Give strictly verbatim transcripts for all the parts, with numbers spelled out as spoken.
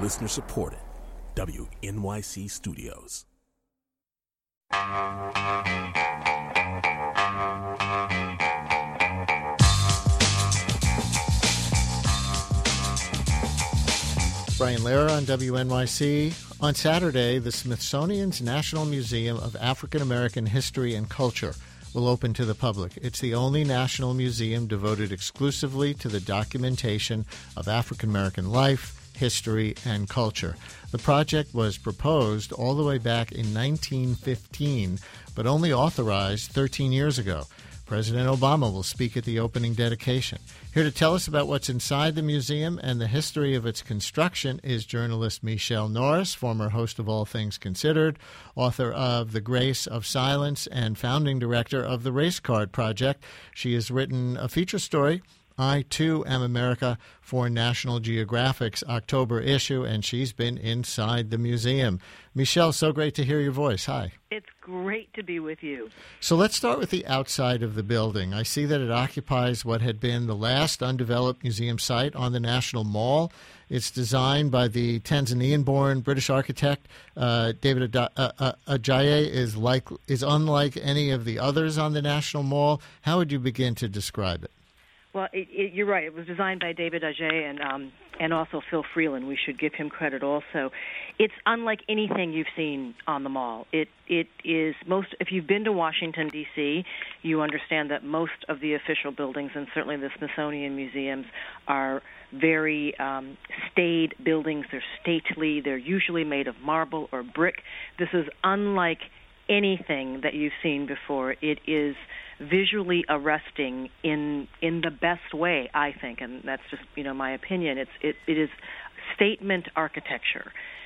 Listener supported. W N Y C Studios. Brian Lehrer on W N Y C. On Saturday, the Smithsonian's National Museum of African American History and Culture will open to the public. It's the only national museum devoted exclusively to the documentation of African American life, history, and culture. The project was proposed all the way back in nineteen fifteen, but only authorized thirteen years ago. President Obama will speak at the opening dedication. Here to tell us about what's inside the museum and the history of its construction is journalist Michele Norris, former host of All Things Considered, author of The Grace of Silence, and founding director of the Race Card Project. She has written a feature story, I, Too, Am America, for National Geographic's October issue, and she's been inside the museum. Michele, so great to hear your voice. Hi. It's great to be with you. So let's start with the outside of the building. I see that it occupies what had been the last undeveloped museum site on the National Mall. It's designed by the Tanzanian-born British architect uh, David Ad- uh, uh, Ajayi. Is like is unlike any of the others on the National Mall. How would you begin to describe it? Well, it, it, you're right. It was designed by David Ajayi and um, and also Phil Freeland. We should give him credit also. It's unlike anything you've seen on the mall. It it is most. If you've been to Washington D C, you understand that most of the official buildings, and certainly the Smithsonian museums, are very um, staid buildings. They're stately. They're usually made of marble or brick. This is unlike anything that you've seen before. It is visually arresting in in the best way, I think, and that's just, you know, my opinion. It's it, it is statement architecture.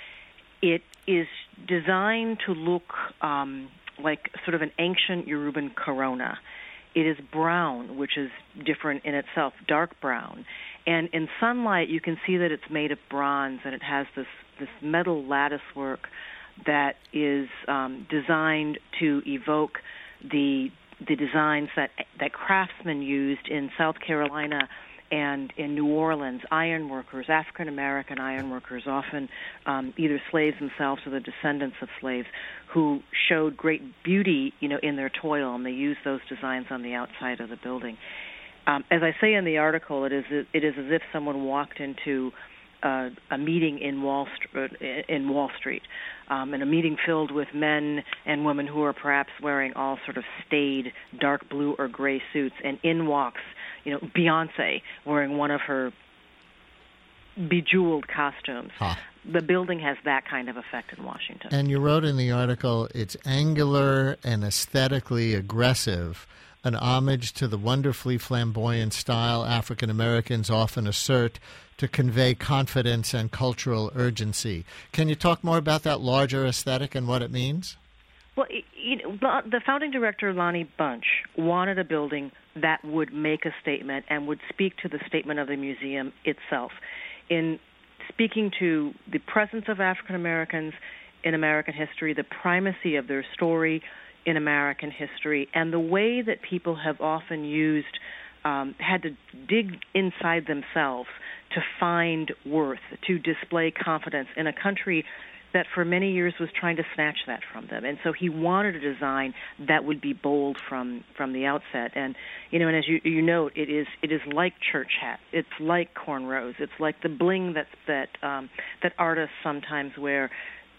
It is designed to look um, like sort of an ancient Yoruban corona. It is brown, which is different in itself, dark brown. And in sunlight, you can see that it's made of bronze, and it has this, this metal lattice work that is um, designed to evoke the the designs that that craftsmen used in South Carolina and in New Orleans, iron workers, African American iron workers, often um, either slaves themselves or the descendants of slaves, who showed great beauty, you know, in their toil, and they used those designs on the outside of the building. Um, as I say in the article, it is it is as if someone walked into Uh, a meeting in Wall St- in Wall Street, um, and a meeting filled with men and women who are perhaps wearing all sort of staid dark blue or gray suits, and in walks, you know, Beyonce wearing one of her bejeweled costumes. Huh. The building has that kind of effect in Washington. And you wrote in the article, it's angular and aesthetically aggressive, an homage to the wonderfully flamboyant style African Americans often assert to convey confidence and cultural urgency. Can you talk more about that larger aesthetic and what it means? Well, you know, the founding director, Lonnie Bunch, wanted a building that would make a statement and would speak to the statement of the museum itself. In speaking to the presence of African Americans in American history, the primacy of their story in American history, and the way that people have often used, um, had to dig inside themselves to find worth, to display confidence in a country that for many years was trying to snatch that from them. And so he wanted a design that would be bold from, from the outset. And, you know, and as you, you note, it is it is like church hat. It's like cornrows. It's like the bling that, that, um, that artists sometimes wear,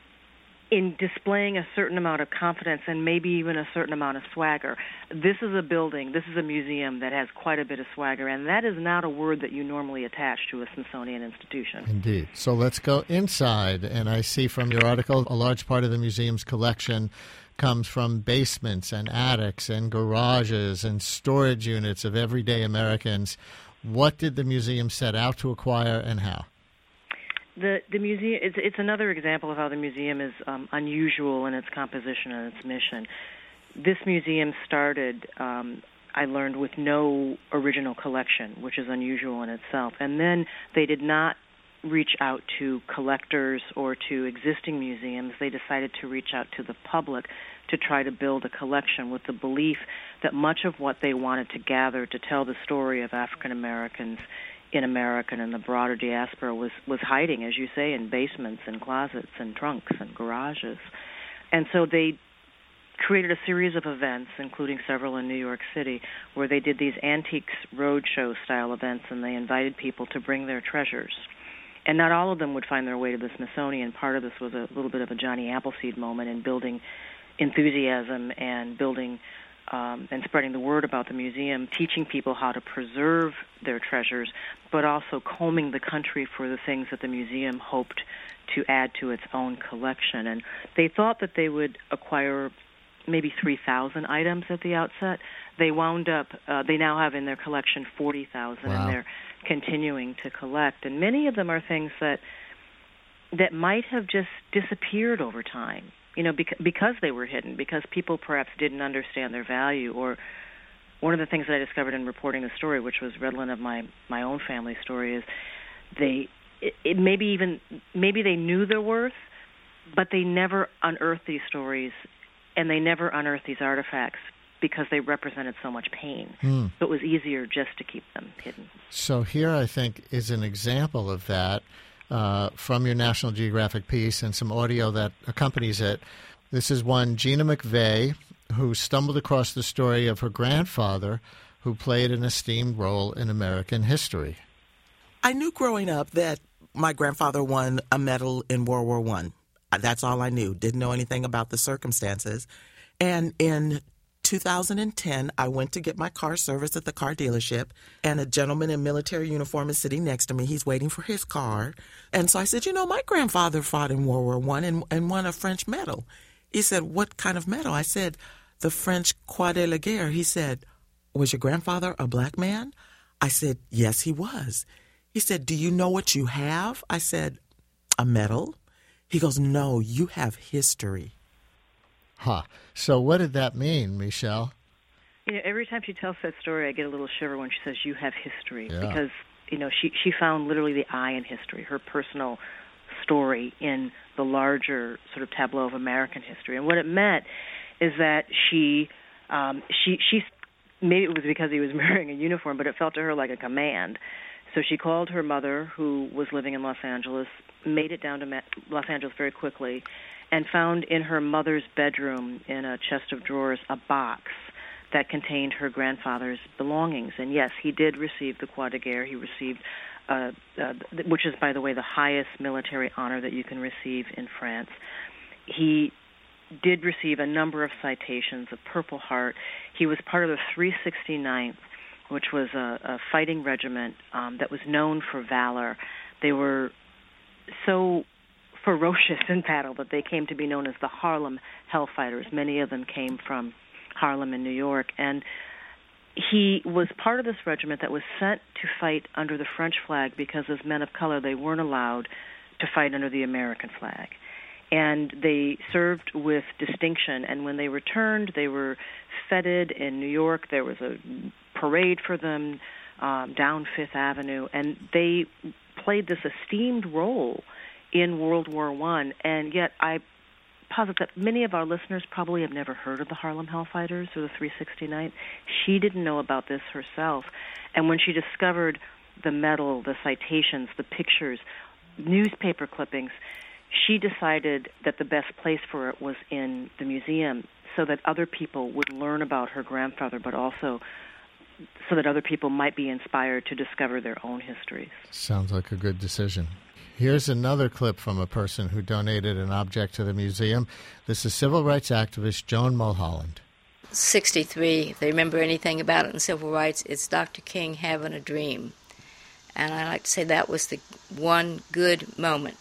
in displaying a certain amount of confidence and maybe even a certain amount of swagger. This is a building, this is a museum that has quite a bit of swagger, and that is not a word that you normally attach to a Smithsonian institution. Indeed. So let's go inside, and I see from your article a large part of the museum's collection comes from basements and attics and garages and storage units of everyday Americans. What did the museum set out to acquire, and how? The the museum it's it's another example of how the museum is um, unusual in its composition and its mission. This museum started, um, I learned, with no original collection, which is unusual in itself. And then they did not reach out to collectors or to existing museums. They decided to reach out to the public to try to build a collection with the belief that much of what they wanted to gather to tell the story of African Americans in America and in the broader diaspora was, was hiding, as you say, in basements and closets and trunks and garages. And so they created a series of events, including several in New York City, where they did these antiques roadshow style events, and they invited people to bring their treasures. And not all of them would find their way to the Smithsonian. Part of this was a little bit of a Johnny Appleseed moment in building enthusiasm and building um, and spreading the word about the museum, teaching people how to preserve their treasures, but also combing the country for the things that the museum hoped to add to its own collection. And they thought that they would acquire maybe three thousand items at the outset. They wound up, uh, they now have in their collection forty thousand, wow. and they're continuing to collect. And many of them are things that that might have just disappeared over time, you know, bec- because they were hidden, because people perhaps didn't understand their value. Or one of the things that I discovered in reporting the story, which was redolent of my, my own family story, is they it, it maybe even maybe they knew their worth, but they never unearthed these stories. And they never unearthed these artifacts because they represented so much pain. Mm. So it was easier just to keep them hidden. So here, I think, is an example of that uh, from your National Geographic piece and some audio that accompanies it. This is one, Gina McVeigh, who stumbled across the story of her grandfather, who played an esteemed role in American history. I knew growing up that my grandfather won a medal in World War One. That's all I knew. Didn't know anything about the circumstances. And in two thousand ten, I went to get my car serviced at the car dealership, and a gentleman in military uniform is sitting next to me. He's waiting for his car. And so I said, you know, my grandfather fought in World War One and, and won a French medal. He said, what kind of medal? I said, the French Croix de la Guerre. He said, was your grandfather a black man? I said, yes, he was. He said, do you know what you have? I said, a medal. He goes, no, you have history. Huh. So what did that mean, Michelle? You know, every time she tells that story, I get a little shiver when she says, you have history. Yeah. Because, you know, she, she found literally the eye in history, her personal story in the larger sort of tableau of American history. And what it meant is that she, um, she, she, maybe it was because he was wearing a uniform, but it felt to her like a command. So she called her mother, who was living in Los Angeles, made it down to Ma- Los Angeles very quickly, and found in her mother's bedroom, in a chest of drawers, a box that contained her grandfather's belongings. And yes, he did receive the Croix de Guerre. He received, uh, uh, which is, by the way, the highest military honor that you can receive in France. He did receive a number of citations, a Purple Heart. He was part of the three hundred sixty-ninth, which was a, a fighting regiment um, that was known for valor. They were so ferocious in battle that they came to be known as the Harlem Hellfighters. Many of them came from Harlem in New York. And he was part of this regiment that was sent to fight under the French flag because as men of color, they weren't allowed to fight under the American flag. And they served with distinction. And when they returned, they were feted in New York. There was a parade for them um, down Fifth Avenue. And they played this esteemed role in World War One. And yet I posit that many of our listeners probably have never heard of the Harlem Hellfighters or the three hundred sixty-ninth. She didn't know about this herself. And when she discovered the medal, the citations, the pictures, newspaper clippings, she decided that the best place for it was in the museum so that other people would learn about her grandfather, but also so that other people might be inspired to discover their own histories. Sounds like a good decision. Here's another clip from a person who donated an object to the museum. This is civil rights activist Joan Mulholland. sixty-three, if they remember anything about it in civil rights, it's Doctor King having a dream. And I like to say that was the one good moment.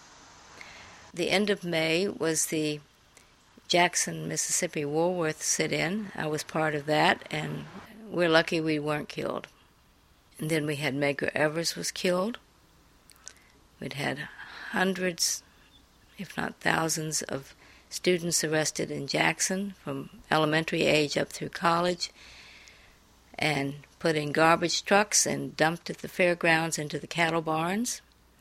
The end of May was the Jackson, Mississippi Woolworth sit-in. I was part of that, and we're lucky we weren't killed. And then we had Medgar Evers was killed. We'd had hundreds, if not thousands, of students arrested in Jackson from elementary age up through college and put in garbage trucks and dumped at the fairgrounds into the cattle barns.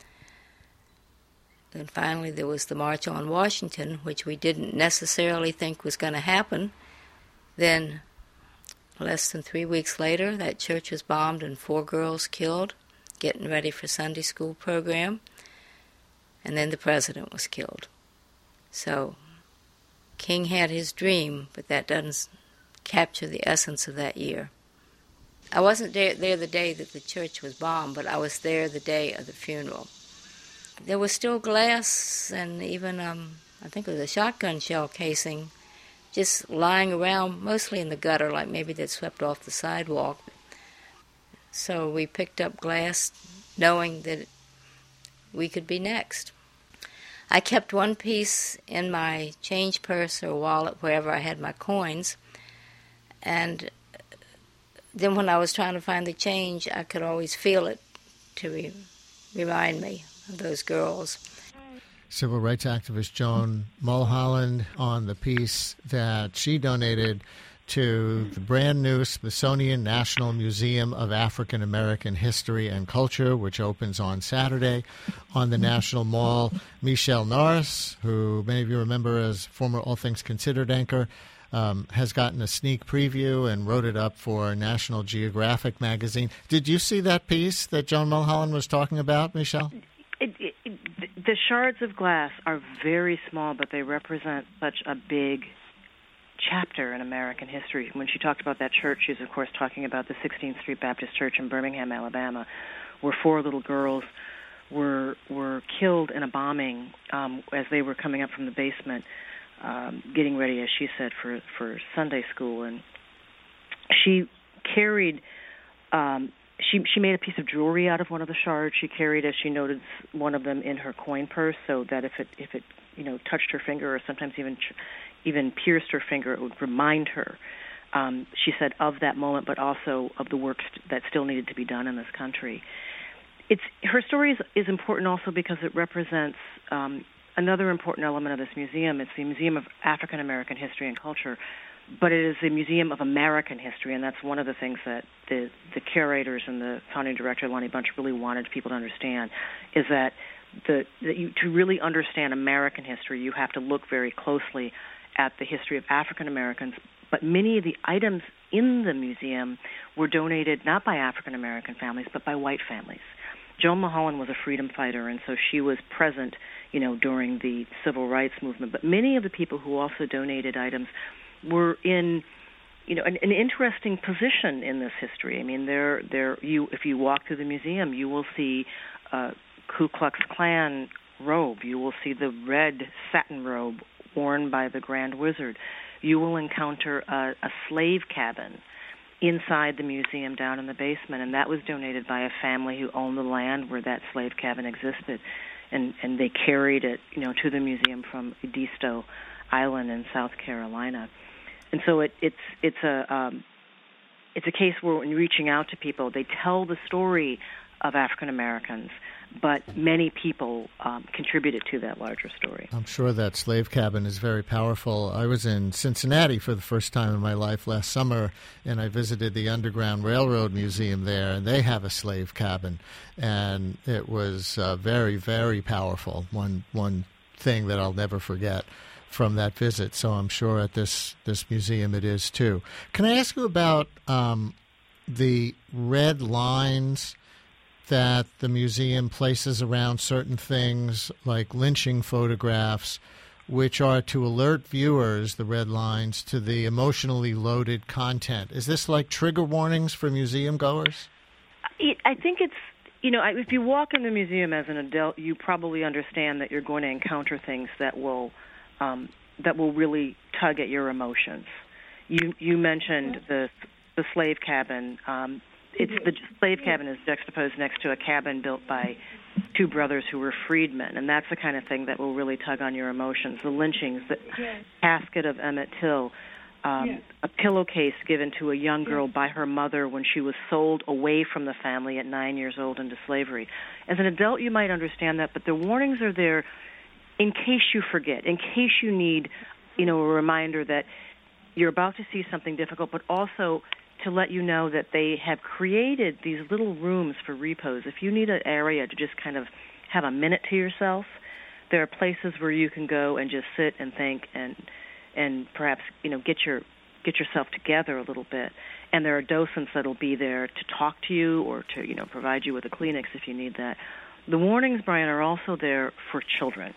Then finally there was the March on Washington, which we didn't necessarily think was going to happen. Then less than three weeks later, that church was bombed and four girls killed. getting ready for Sunday school program, and then the president was killed. So King had his dream, but that doesn't capture the essence of that year. I wasn't there, there the day that the church was bombed, but I was there the day of the funeral. There was still glass and even, um, I think it was a shotgun shell casing, just lying around, mostly in the gutter, like maybe they'd swept off the sidewalk. So we picked up glass, knowing that we could be next. I kept one piece in my change purse or wallet, wherever I had my coins, and then when I was trying to find the change, I could always feel it to re- remind me of those girls. Civil rights activist Joan Mulholland on the piece that she donated to the brand new Smithsonian National Museum of African American History and Culture, which opens on Saturday on the National Mall. Michelle Norris, who many of you remember as former All Things Considered anchor, um, has gotten a sneak preview and wrote it up for National Geographic magazine. Did you see that piece that Joan Mulholland was talking about, Michelle? It, it, it, the shards of glass are very small, but they represent such a big chapter in American history. When she talked about that church, she was, of course, talking about the sixteenth Street Baptist Church in Birmingham, Alabama, where four little girls were were killed in a bombing um, as they were coming up from the basement, um, getting ready, as she said, for, for Sunday school. And she carried... Um, She she made a piece of jewelry out of one of the shards. She carried, as she noted, one of them in her coin purse, so that if it if it you know touched her finger or sometimes even even pierced her finger, it would remind her. Um, she said of that moment, but also of the work st- that still needed to be done in this country. It's her story is, is important also because it represents um, another important element of this museum. It's the Museum of African American History and Culture. But it is a museum of American history, and that's one of the things that the, the curators and the founding director, Lonnie Bunch, really wanted people to understand, is that, the, that you, to really understand American history, you have to look very closely at the history of African Americans. But many of the items in the museum were donated not by African American families, but by white families. Joan Mulholland was a freedom fighter, and so she was present, you know, during the civil rights movement. But many of the people who also donated items were in, you know, an, an interesting position in this history. I mean, there, there. You, if you walk through the museum, you will see a Ku Klux Klan robe. You will see the red satin robe worn by the Grand Wizard. You will encounter a, a slave cabin inside the museum down in the basement, and that was donated by a family who owned the land where that slave cabin existed, and and they carried it, you know, to the museum from Edisto Island in South Carolina. And so it, it's it's a um, it's a case where when you're reaching out to people, they tell the story of African Americans, but many people um, contributed to that larger story. I'm sure that slave cabin is very powerful. I was in Cincinnati for the first time in my life last summer, and I visited the Underground Railroad Museum there, and they have a slave cabin, and it was uh, very, very powerful. One one thing that I'll never forget from that visit, so I'm sure at this, this museum it is too. Can I ask you about um, the red lines that the museum places around certain things like lynching photographs, which are to alert viewers, the red lines, to the emotionally loaded content? Is this like trigger warnings for museum goers? I think it's, you know, if you walk in the museum as an adult, you probably understand that you're going to encounter things that will Um, that will really tug at your emotions. You you mentioned the the slave cabin. Um, it's the slave cabin is juxtaposed next to a cabin built by two brothers who were freedmen, and that's the kind of thing that will really tug on your emotions. The lynchings, the yes. casket of Emmett Till, um, yes. a pillowcase given to a young girl yes. by her mother when she was sold away from the family at nine years old into slavery. As an adult, you might understand that, but the warnings are there in case you forget, in case you need, you know, a reminder that you're about to see something difficult, but also to let you know that they have created these little rooms for repose. If you need an area to just kind of have a minute to yourself, there are places where you can go and just sit and think and and perhaps, you know, get your get yourself together a little bit. and there are docents that will be there to talk to you or to, you know, provide you with a Kleenex if you need that. The warnings, Brian, are also there for children.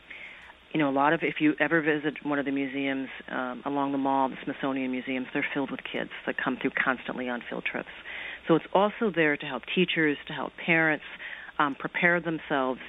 You know, a lot of, if you ever visit one of the museums um, along the mall, the Smithsonian museums, they're filled with kids that come through constantly on field trips. So it's also there to help teachers, to help parents um, prepare themselves.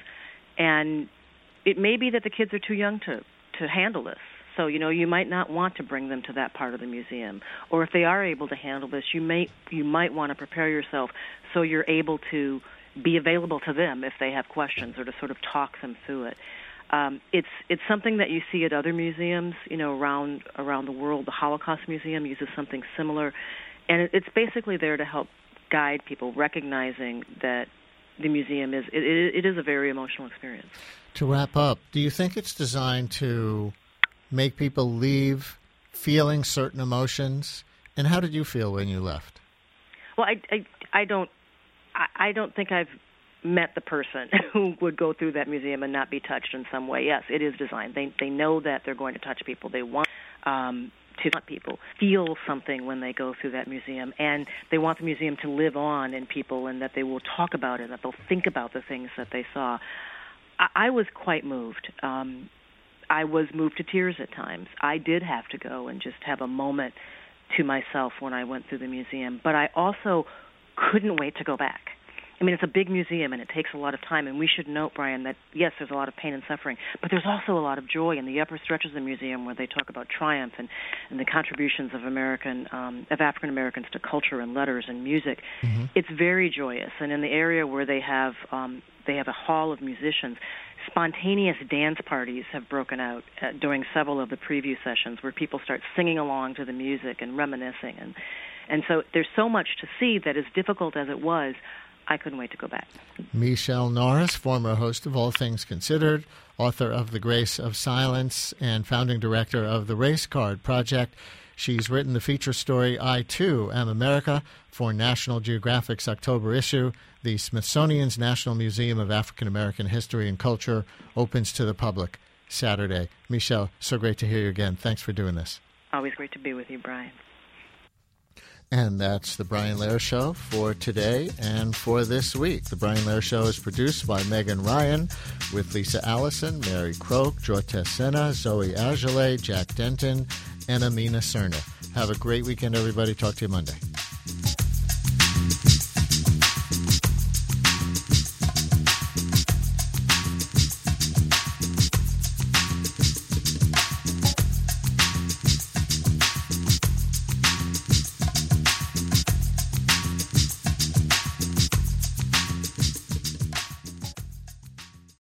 And it may be that the kids are too young to, to handle this. So, you know, you might not want to bring them to that part of the museum. Or if they are able to handle this, you may you might want to prepare yourself so you're able to be available to them if they have questions or to sort of talk them through it. Um, it's it's something that you see at other museums, you know, around around the world. The Holocaust Museum uses something similar, and it, it's basically there to help guide people, recognizing that the museum is it, it is a very emotional experience. To wrap up, do you think it's designed to make people leave feeling certain emotions? And how did you feel when you left? Well, I I, I don't I, I don't think I've met the person who would go through that museum and not be touched in some way. Yes, it is designed. They they know that they're going to touch people. They want um, to let people feel something when they go through that museum, and they want the museum to live on in people, and that they will talk about it, that they'll think about the things that they saw. I, I was quite moved. Um, I was moved to tears at times. I did have to go and just have a moment to myself when I went through the museum, but I also couldn't wait to go back. I mean, it's a big museum, and it takes a lot of time, and we should note, Brian, that, yes, there's a lot of pain and suffering, but there's also a lot of joy in the upper stretches of the museum where they talk about triumph and, and the contributions of American, um, of African Americans to culture and letters and music. Mm-hmm. It's very joyous, and in the area where they have um, they have a hall of musicians, spontaneous dance parties have broken out uh, during several of the preview sessions where people start singing along to the music and reminiscing, and and so there's so much to see that, as difficult as it was, I couldn't wait to go back. Michele Norris, former host of All Things Considered, author of The Grace of Silence, and founding director of the Race Card Project. She's written the feature story, I, Too, Am America, for National Geographic's October issue. The Smithsonian's National Museum of African American History and Culture opens to the public Saturday. Michele, so great to hear you again. Thanks for doing this. Always great to be with you, Brian. And that's the Brian Lehrer Show for today and for this week. The Brian Lehrer Show is produced by Megan Ryan with Lisa Allison, Mary Croak, Jortes Sena, Zoe Agile, Jack Denton, and Amina Cerna. Have a great weekend, everybody. Talk to you Monday.